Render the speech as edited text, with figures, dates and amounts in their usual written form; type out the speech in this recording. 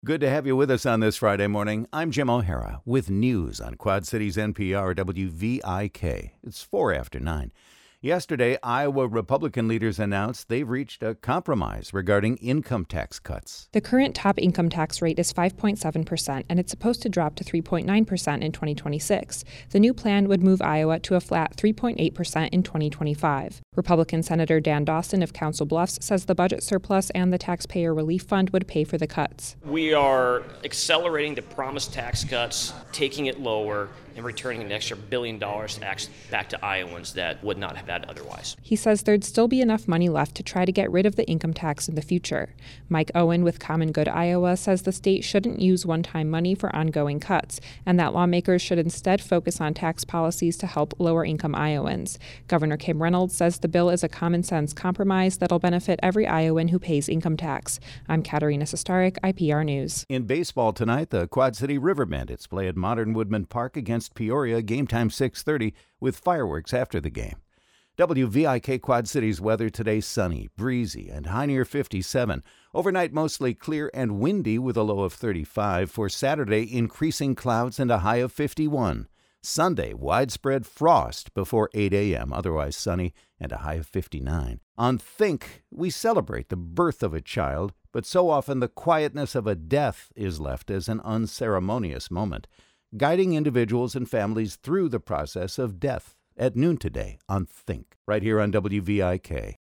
Good to have you with us on this Friday morning. I'm Jim O'Hara with news on Quad Cities NPR WVIK. It's 4 after 9. Yesterday, Iowa Republican leaders announced they've reached a compromise regarding income tax cuts. The current top income tax rate is 5.7%, and it's supposed to drop to 3.9% in 2026. The new plan would move Iowa to a flat 3.8% in 2025. Republican Senator Dan Dawson of Council Bluffs says the budget surplus and the taxpayer relief fund would pay for the cuts. We are accelerating the promised tax cuts, taking it lower, and returning an extra $1 billion back to Iowans that would not have had otherwise. He says there'd still be enough money left to try to get rid of the income tax in the future. Mike Owen with Common Good Iowa says the state shouldn't use one-time money for ongoing cuts, and that lawmakers should instead focus on tax policies to help lower-income Iowans. Governor Kim Reynolds says the bill is a common-sense compromise that'll benefit every Iowan who pays income tax. I'm Katerina Sostaric, IPR News. In baseball tonight, the Quad City River Bandits play at Modern Woodman Park against Peoria, game time 6:30, with fireworks after the game. WVIK Quad Cities weather today: sunny, breezy, and high near 57. Overnight, mostly clear and windy with a low of 35. For Saturday, increasing clouds and a high of 51. Sunday, widespread frost before 8 a.m., otherwise sunny, and a high of 59. On Think, we celebrate the birth of a child, but so often the quietness of a death is left as an unceremonious moment, guiding individuals and families through the process of death at noon today on Think, right here on WVIK.